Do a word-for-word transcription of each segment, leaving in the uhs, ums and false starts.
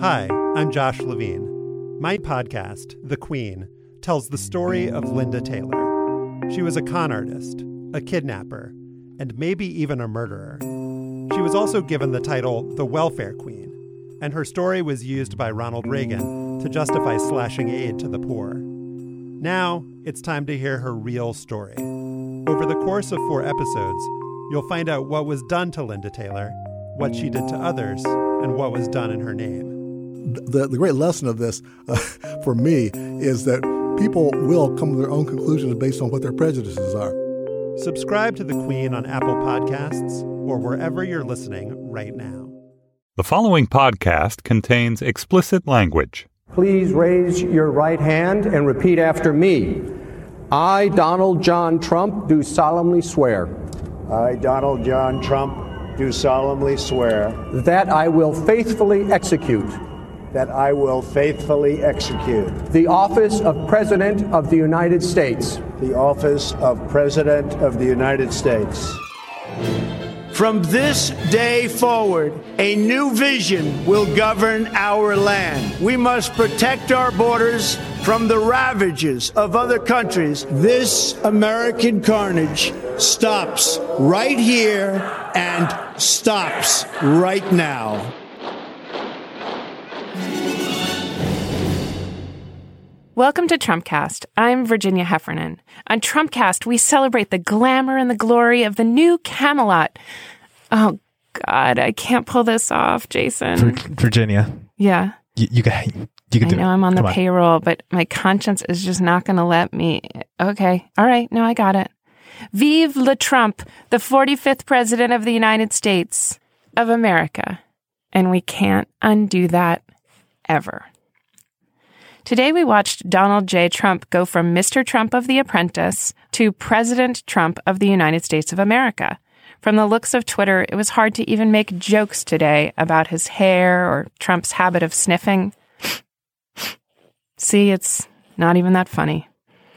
Hi, I'm Josh Levine. My podcast, The Queen, tells the story of Linda Taylor. She was a con artist, a kidnapper, and maybe even a murderer. She was also given the title the Welfare Queen, and her story was used by Ronald Reagan to justify slashing aid to the poor. Now, it's time to hear her real story. Over the course of four episodes, you'll find out what was done to Linda Taylor, what she did to others, and what was done in her name. The, the great lesson of this, uh, for me, is that people will come to their own conclusions based on what their prejudices are. Subscribe to The Queen on Apple Podcasts or wherever you're listening right now. The following podcast contains explicit language. Please raise your right hand and repeat after me. I, Donald John Trump, do solemnly swear. I, Donald John Trump, do solemnly swear. That I will faithfully execute. That I will faithfully execute. The office of President of the United States. The office of President of the United States. From this day forward, a new vision will govern our land. We must protect our borders from the ravages of other countries. This American carnage stops right here and stops right now. Welcome to Trumpcast. I'm Virginia Heffernan. On Trumpcast, we celebrate the glamour and the glory of the new Camelot. Oh, God, I can't pull this off, Jason. Vir- Virginia. Yeah. You, you can, you can I do know it. I'm on the Come payroll, but my conscience is just not going to let me. Okay. All right. No, I got it. Vive le Trump, the forty-fifth president of the United States of America. And we can't undo that ever. Today we watched Donald J. Trump go from Mister Trump of The Apprentice to President Trump of the United States of America. From the looks of Twitter, it was hard to even make jokes today about his hair or Trump's habit of sniffing. See, it's not even that funny.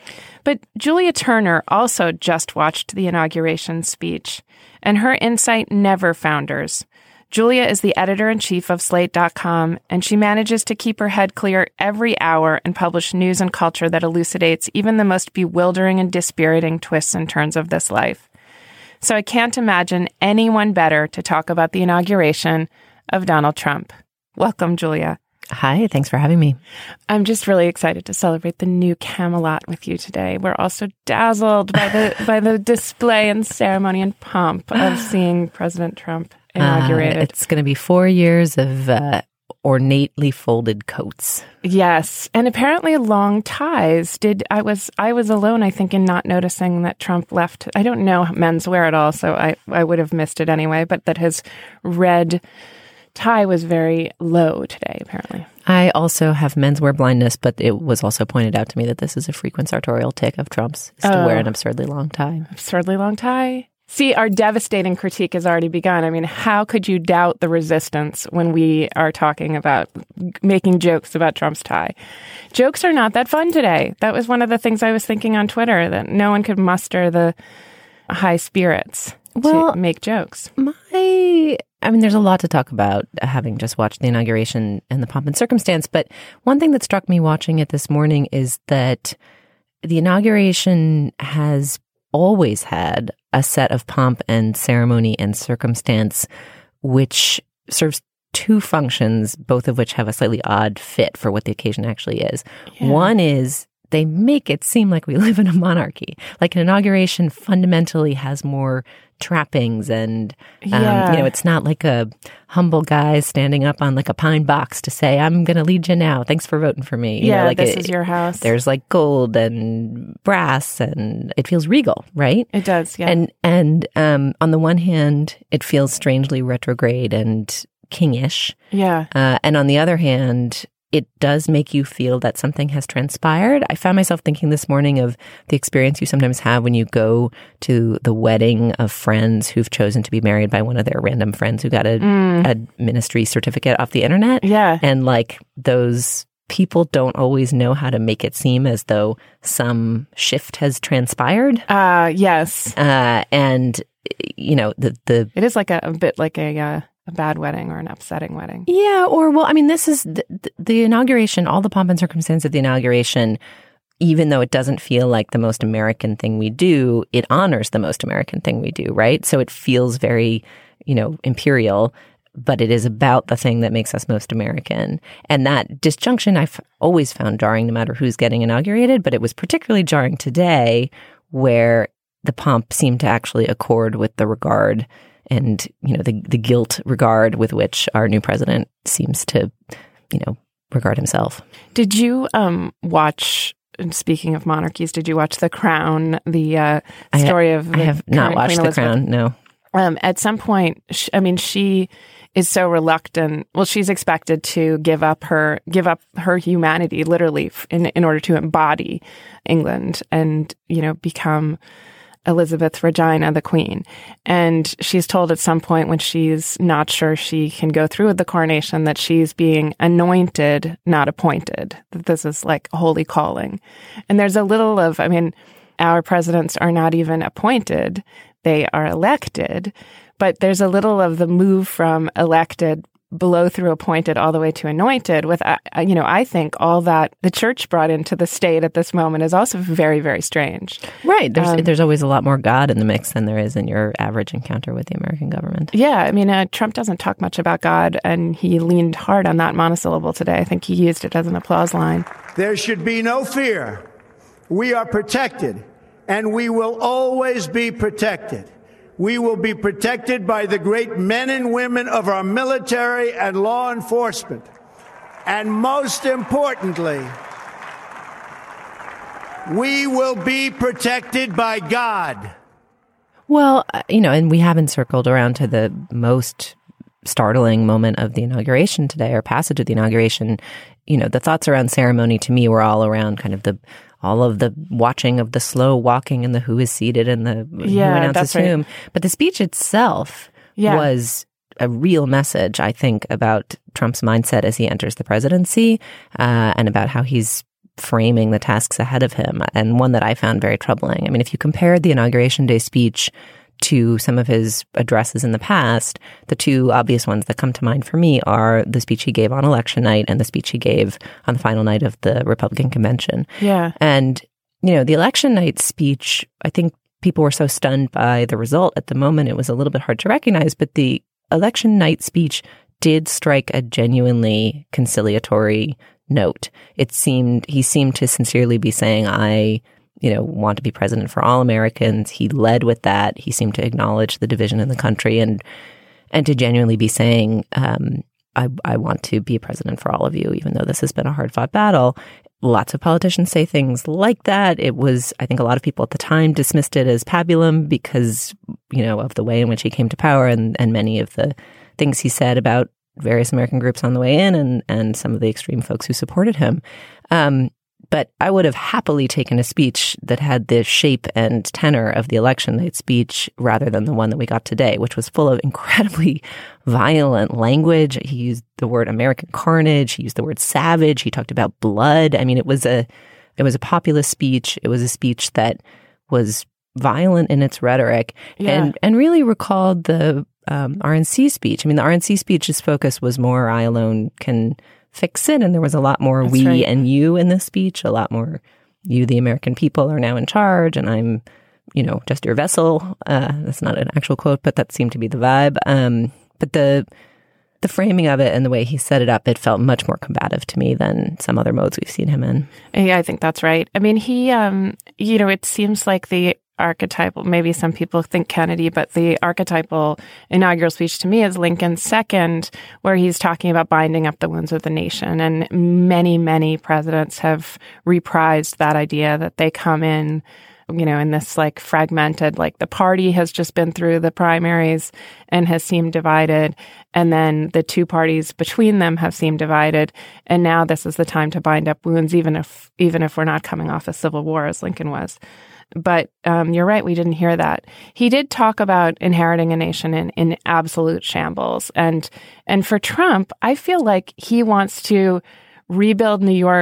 But Julia Turner also just watched the inauguration speech, and her insight never founders. Julia is the editor-in-chief of Slate dot com, and she manages to keep her head clear every hour and publish news and culture that elucidates even the most bewildering and dispiriting twists and turns of this life. So I can't imagine anyone better to talk about the inauguration of Donald Trump. Welcome, Julia. Hi, thanks for having me. I'm just really excited to celebrate the new Camelot with you today. We're also dazzled by the by the display and ceremony and pomp of seeing President Trump inaugurated. Uh, it's going to be four years of uh, ornately folded coats. Yes, and apparently long ties. Did I was I was alone, I think, in not noticing that Trump left. I don't know menswear at all, so I I would have missed it anyway. But that his red tie was very low today, apparently. I also have menswear blindness, but it was also pointed out to me that this is a frequent sartorial tick of Trump's, is to oh. wear an absurdly long tie. Absurdly long tie? See, our devastating critique has already begun. I mean, how could you doubt the resistance when we are talking about making jokes about Trump's tie? Jokes are not that fun today. That was one of the things I was thinking on Twitter, that no one could muster the high spirits well, to make jokes. My... I mean, there's a lot to talk about, having just watched the inauguration and the pomp and circumstance. But one thing that struck me watching it this morning is that the inauguration has always had a set of pomp and ceremony and circumstance, which serves two functions, both of which have a slightly odd fit for what the occasion actually is. Yeah. One is they make it seem like we live in a monarchy. Like an inauguration fundamentally has more trappings and, um, yeah. you know, it's not like a humble guy standing up on like a pine box to say, I'm going to lead you now. Thanks for voting for me. You yeah, know, like this it, is your house. There's like gold and brass and it feels regal, right? It does, yeah. And, and um, on the one hand, it feels strangely retrograde and kingish. Yeah. Uh, and on the other hand, it does make you feel that something has transpired. I found myself thinking this morning of the experience you sometimes have when you go to the wedding of friends who've chosen to be married by one of their random friends who got a, mm. a ministry certificate off the internet. Yeah. And like those people don't always know how to make it seem as though some shift has transpired. Uh, yes. Uh, and, you know, the, the... It is like a, a bit like a... Uh... a bad wedding or an upsetting wedding. Yeah, or, well, I mean, this is the, the, the inauguration, all the pomp and circumstance of the inauguration, even though it doesn't feel like the most American thing we do, it honors the most American thing we do, right? So it feels very, you know, imperial, but it is about the thing that makes us most American. And that disjunction I've always found jarring no matter who's getting inaugurated, but it was particularly jarring today where the pomp seemed to actually accord with the regard and, you know, the, the guilt regard with which our new president seems to, you know, regard himself. Did you um, watch, speaking of monarchies, did you watch The Crown, the uh, story I, of the I have not watched Queen The Elizabeth? Crown, no. Um, at some point, sh- I mean, she is so reluctant. Well, she's expected to give up her give up her humanity, literally, in in order to embody England and, you know, become Elizabeth Regina, the Queen. And she's told at some point when she's not sure she can go through with the coronation that she's being anointed, not appointed. That this is like a holy calling. And there's a little of, I mean, our presidents are not even appointed. They are elected, but there's a little of the move from elected below through appointed all the way to anointed with, uh, you know, I think all that the church brought into the state at this moment is also very, very strange. Right. There's Um, there's always a lot more God in the mix than there is in your average encounter with the American government. Yeah. I mean, uh, Trump doesn't talk much about God, and he leaned hard on that monosyllable today. I think he used it as an applause line. There should be no fear. We are protected, and we will always be protected. We will be protected by the great men and women of our military and law enforcement. And most importantly, we will be protected by God. Well, uh, you know, and we haven't circled around to the most startling moment of the inauguration today, or passage of the inauguration. You know, the thoughts around ceremony to me were all around kind of the all of the watching of the slow walking and the who is seated and the Yeah, who announces that's right. whom. But the speech itself Yeah. was a real message, I think, about Trump's mindset as he enters the presidency, uh, and about how he's framing the tasks ahead of him, and one that I found very troubling. I mean, if you compared the Inauguration Day speech to some of his addresses in the past, the two obvious ones that come to mind for me are the speech he gave on election night and the speech he gave on the final night of the Republican convention. Yeah. And, you know, the election night speech, I think people were so stunned by the result at the moment, it was a little bit hard to recognize, but the election night speech did strike a genuinely conciliatory note. It seemed, he seemed to sincerely be saying, I, you know, want to be president for all Americans. He led with that. He seemed to acknowledge the division in the country and and to genuinely be saying, um, I, I want to be a president for all of you, even though this has been a hard-fought battle. Lots of politicians say things like that. It was, I think a lot of people at the time dismissed it as pabulum because, you know, of the way in which he came to power and, and many of the things he said about various American groups on the way in and, and some of the extreme folks who supported him. Um, But I would have happily taken a speech that had the shape and tenor of the election night speech rather than the one that we got today, which was full of incredibly violent language. He used the word American carnage. He used the word savage. He talked about blood. I mean, it was a it was a populist speech. It was a speech that was violent in its rhetoric Yeah. and and really recalled the um, R N C speech. I mean, the R N C speech's focus was more I alone can fix it. And there was a lot more That's we right. and you in this speech, a lot more you, the American people, are now in charge. And I'm, you know, just your vessel. Uh, that's not an actual quote, but that seemed to be the vibe. Um, but the the framing of it and the way he set it up, it felt much more combative to me than some other modes we've seen him in. Yeah, I think that's right. I mean, he, um, you know, it seems like the archetypal, maybe some people think Kennedy, but the archetypal inaugural speech to me is Lincoln's second, where he's talking about binding up the wounds of the nation. And many, many presidents have reprised that idea that they come in, you know, in this like fragmented, like the party has just been through the primaries and has seemed divided. And then the two parties between them have seemed divided. And now this is the time to bind up wounds, even if, even if we're not coming off a civil war as Lincoln was. But um, you're right, we didn't hear that. He did talk about inheriting a nation in, in absolute shambles. And and for Trump, I feel like he wants to rebuild New York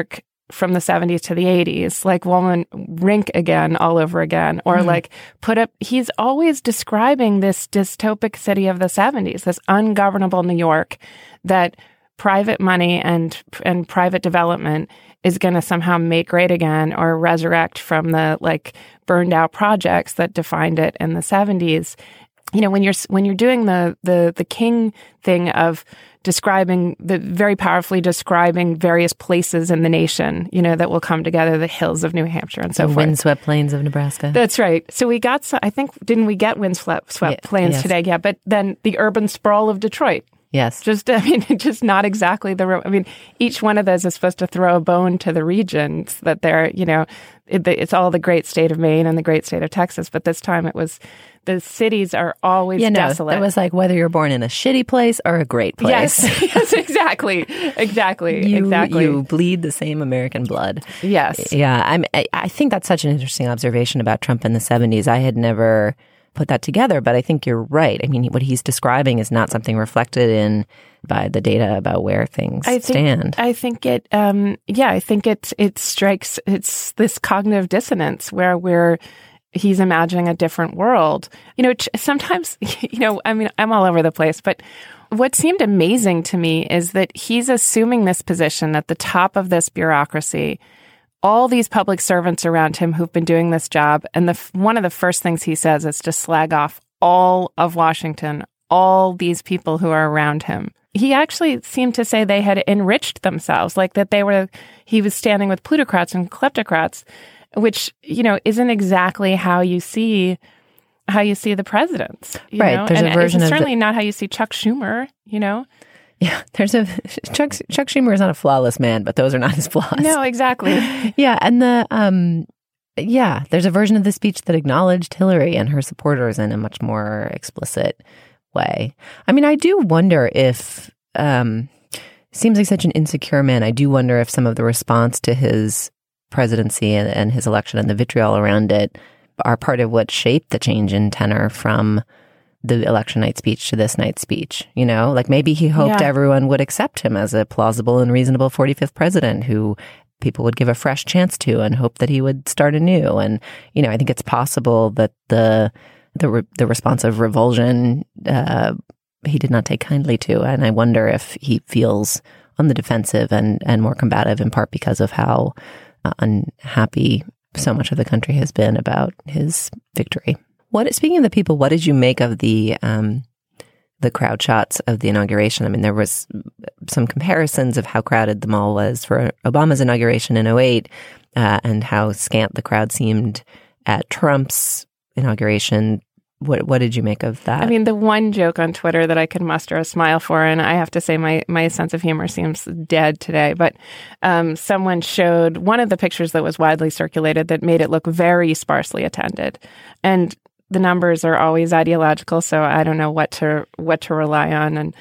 from the seventies to the eighties, like woman rink again all over again, or mm-hmm. like put up, he's always describing this dystopic city of the seventies, this ungovernable New York that private money and and private development is going to somehow make great again or resurrect from the like burned out projects that defined it in the seventies. You know, when you're when you're doing the the the King thing of describing the very powerfully describing various places in the nation, you know, that will come together, the hills of New Hampshire and so the forth. Windswept plains of Nebraska. That's right. So we got, some, I think, didn't we get windswept swept yeah, plains yes. today? Yeah, but then the urban sprawl of Detroit. Yes. Just, I mean, just not exactly the, I mean, each one of those is supposed to throw a bone to the regions that they're, you know, it, it's all the great state of Maine and the great state of Texas. But this time it was, the cities are always yeah, no, desolate. It was like whether you're born in a shitty place or a great place. Yes, yes, exactly. Exactly. You, exactly. You bleed the same American blood. Yes. Yeah. I'm, I, I think that's such an interesting observation about Trump in the seventies. I had never put that together, but I think you're right. I mean, what he's describing is not something reflected in by the data about where things I think, stand. I think it, um, yeah, I think it, it strikes, it's this cognitive dissonance where we're, he's imagining a different world. You know, sometimes, you know, I mean, I'm all over the place, but what seemed amazing to me is that he's assuming this position at the top of this bureaucracy, all these public servants around him who've been doing this job. And the one of the first things he says is to slag off all of Washington, all these people who are around him. He actually seemed to say they had enriched themselves, like that they were, he was standing with plutocrats and kleptocrats, which, you know, isn't exactly how you see how you see the presidents. You right. know? There's and a version it's of certainly the, not how you see Chuck Schumer, you know? Yeah, there's a Chuck Chuck Schumer is not a flawless man, but those are not his flaws. No, exactly. Yeah, and the um yeah, there's a version of the speech that acknowledged Hillary and her supporters in a much more explicit way. I mean, I do wonder if um seems like such an insecure man. I do wonder if some of the response to his presidency and, and his election and the vitriol around it are part of what shaped the change in tenor from the election night speech to this night's speech. You know, like maybe he hoped yeah. everyone would accept him as a plausible and reasonable forty-fifth president who people would give a fresh chance to and hope that he would start anew. And, you know, I think it's possible that the the, re, the response of revulsion uh, he did not take kindly to. And I wonder if he feels on the defensive and, and more combative in part because of how uh, unhappy so much of the country has been about his victory. What, speaking of the people, what did you make of the um, the crowd shots of the inauguration? I mean, there was some comparisons of how crowded the mall was for Obama's inauguration in oh eight uh, and how scant the crowd seemed at Trump's inauguration. What what did you make of that? I mean, the one joke on Twitter that I could muster a smile for, and I have to say my, my sense of humor seems dead today, but um, someone showed one of the pictures that was widely circulated that made it look very sparsely attended. And the numbers are always ideological, so I don't know what to what to rely on. And,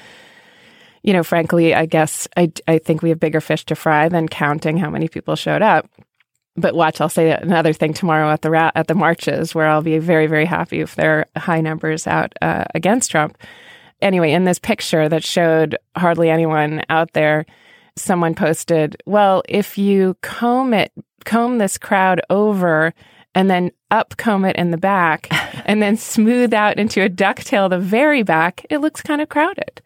you know, frankly, I guess I, I think we have bigger fish to fry than counting how many people showed up. But watch, I'll say another thing tomorrow at the ra- at the marches, where I'll be very, very happy if there are high numbers out uh, against Trump. Anyway, in this picture that showed hardly anyone out there, someone posted, well, if you comb it, comb this crowd over and then up comb it in the back and then smooth out into a ducktail the very back, it looks kind of crowded.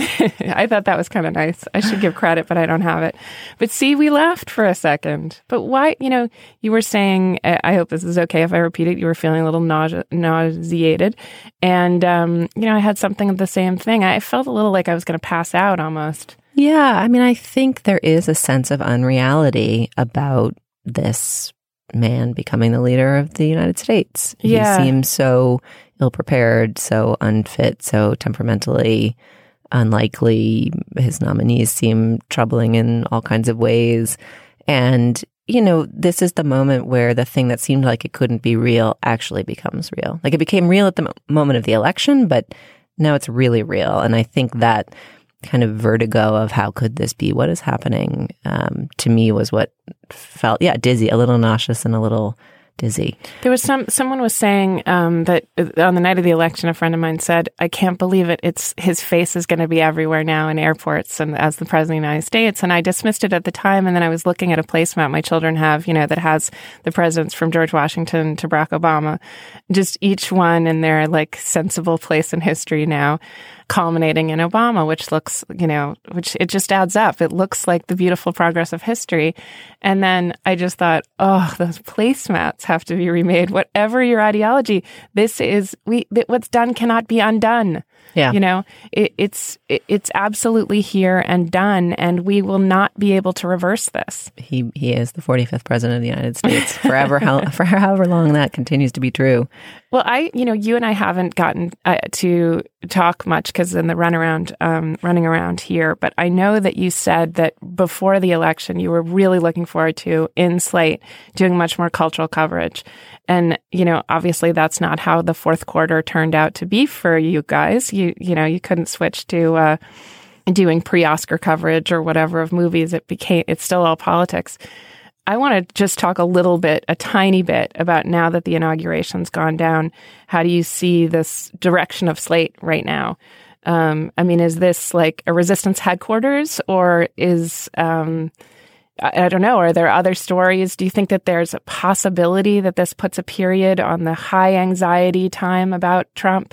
I thought that was kind of nice. I should give credit, but I don't have it. But see, we laughed for a second. But why, you know, you were saying, I hope this is okay if I repeat it, you were feeling a little nause- nauseated. And, um, you know, I had something of the same thing. I felt a little like I was going to pass out almost. Yeah. I mean, I think there is a sense of unreality about this man becoming the leader of the United States. Yeah. He seems so ill-prepared, so unfit, so temperamentally unlikely. His nominees seem troubling in all kinds of ways. And, you know, this is the moment where the thing that seemed like it couldn't be real actually becomes real. Like it became real at the mo- moment of the election, but now it's really real. And I think that kind of vertigo of how could this be, what is happening, um, to me was what felt, yeah, dizzy, a little nauseous and a little dizzy. There was some, someone was saying um, that on the night of the election, a friend of mine said, I can't believe it. It's his face is going to be everywhere now in airports and as the president of the United States. And I dismissed it at the time. And then I was looking at a placemat my children have, you know, that has the presidents from George Washington to Barack Obama, just each one in their like sensible place in history now, culminating in Obama, which looks, you know, which it just adds up. It looks like the beautiful progress of history. And then I just thought, oh, those placemats have to be remade. Whatever your ideology, this is, we, what's done cannot be undone. Yeah. You know, it, it's, it, it's absolutely here and done, and we will not be able to reverse this. He he is the forty-fifth president of the United States forever, how, for however long that continues to be true. Well, I, you know, you and I haven't gotten uh, to talk much because in the runaround, um, running around here, but I know that you said that before the election, you were really looking forward to, in Slate, doing much more cultural coverage. And, you know, obviously that's not how the fourth quarter turned out to be for you guys. You, you know, you couldn't switch to uh, doing pre-Oscar coverage or whatever of movies. It became, it's still all politics. I want to just talk a little bit, a tiny bit, about now that the inauguration's gone down. How do you see this direction of Slate right now? Um, I mean, is this like a resistance headquarters, or is, um, I, I don't know, are there other stories? Do you think that there's a possibility that this puts a period on the high anxiety time about Trump?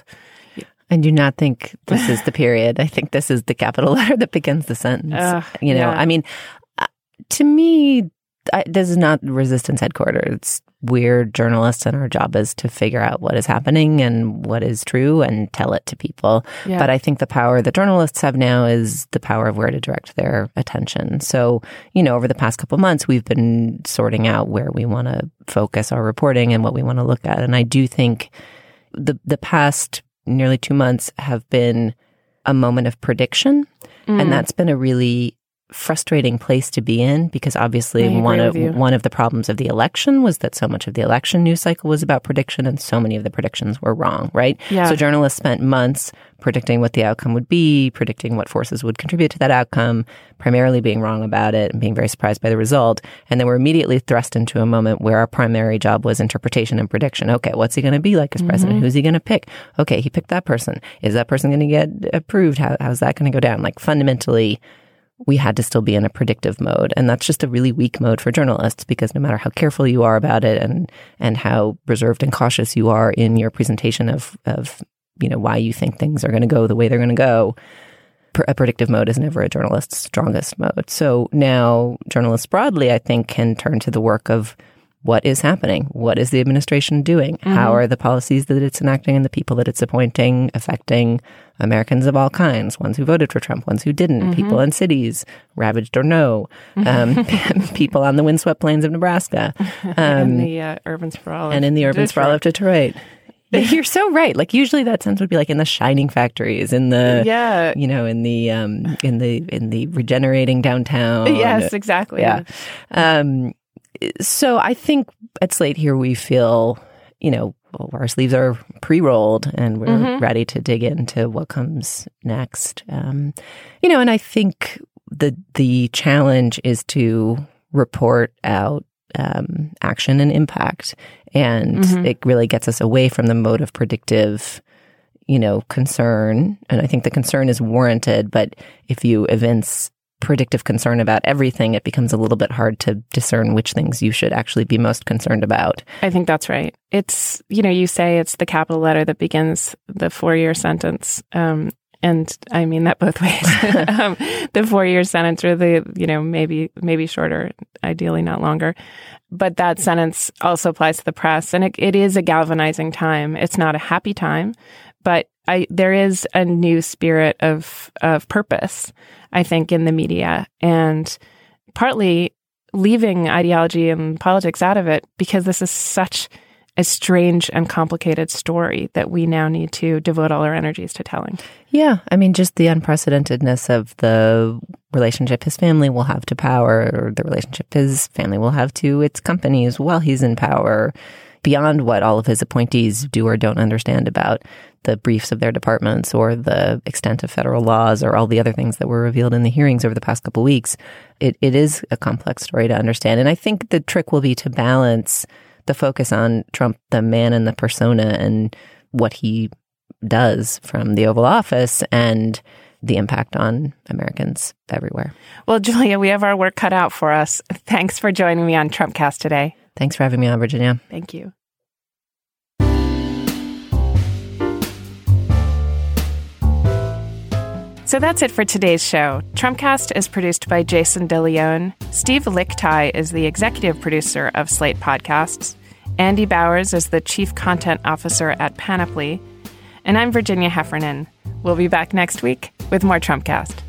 I do not think this is the period. I think this is the capital letter that begins the sentence. Uh, you know, yeah. I mean, uh, to me, I, this is not resistance headquarters. It's we're journalists, and our job is to figure out what is happening and what is true and tell it to people. Yeah. But I think the power that journalists have now is the power of where to direct their attention. So, you know, over the past couple of months, we've been sorting out where we want to focus our reporting and what we want to look at. And I do think the the past nearly two months have been a moment of prediction. Mm. And that's been a really frustrating place to be in, because obviously one of one of the problems of the election was that so much of the election news cycle was about prediction, and so many of the predictions were wrong, right? Yeah. So journalists spent months predicting what the outcome would be, predicting what forces would contribute to that outcome, primarily being wrong about it and being very surprised by the result. And then we're immediately thrust into a moment where our primary job was interpretation and prediction. Okay, what's he going to be like as president? Mm-hmm. Who's he going to pick? Okay, he picked that person. Is that person going to get approved? How, how's that going to go down? Like, fundamentally, we had to still be in a predictive mode. And that's just a really weak mode for journalists, because no matter how careful you are about it and and how reserved and cautious you are in your presentation of, of you know, why you think things are going to go the way they're going to go, pr- a predictive mode is never a journalist's strongest mode. So now journalists broadly, I think, can turn to the work of what is happening? What is the administration doing? Mm-hmm. How are the policies that it's enacting and the people that it's appointing affecting Americans of all kinds? Ones who voted for Trump, ones who didn't, mm-hmm. people in cities, ravaged or no, um, people on the windswept plains of Nebraska. Um, and the uh, urban sprawl. And in the urban Detroit. sprawl of Detroit. You're so right. Like, usually that sense would be like in the shining factories, in the, yeah. you know, in the, um, in the, in the regenerating downtown. Yes, exactly. Yeah. Um, So I think at Slate here we feel, you know, our sleeves are pre-rolled and we're mm-hmm. ready to dig into what comes next. Um, you know, and I think the the challenge is to report out um, action and impact. And mm-hmm. it really gets us away from the mode of predictive, you know, concern. And I think the concern is warranted, but if you evince predictive concern about everything, it becomes a little bit hard to discern which things you should actually be most concerned about. I think that's right. It's, you know, you say it's the capital letter that begins the four-year sentence. Um, and I mean that both ways. um, the four-year sentence, or the, you know, maybe, maybe shorter, ideally not longer. But that sentence also applies to the press. And it, it is a galvanizing time. It's not a happy time, but I, there is a new spirit of, of purpose, I think, in the media, and partly leaving ideology and politics out of it, because this is such a strange and complicated story that we now need to devote all our energies to telling. Yeah. I mean, just the unprecedentedness of the relationship his family will have to power, or the relationship his family will have to its companies while he's in power, beyond what all of his appointees do or don't understand about the briefs of their departments or the extent of federal laws or all the other things that were revealed in the hearings over the past couple of weeks. It, it is a complex story to understand. And I think the trick will be to balance the focus on Trump, the man and the persona, and what he does from the Oval Office and the impact on Americans everywhere. Well, Julia, we have our work cut out for us. Thanks for joining me on Trumpcast today. Thanks for having me on, Virginia. Thank you. So that's it for today's show. Trumpcast is produced by Jason DeLeon. Steve Lickteig is the executive producer of Slate Podcasts. Andy Bowers is the chief content officer at Panoply. And I'm Virginia Heffernan. We'll be back next week with more Trumpcast.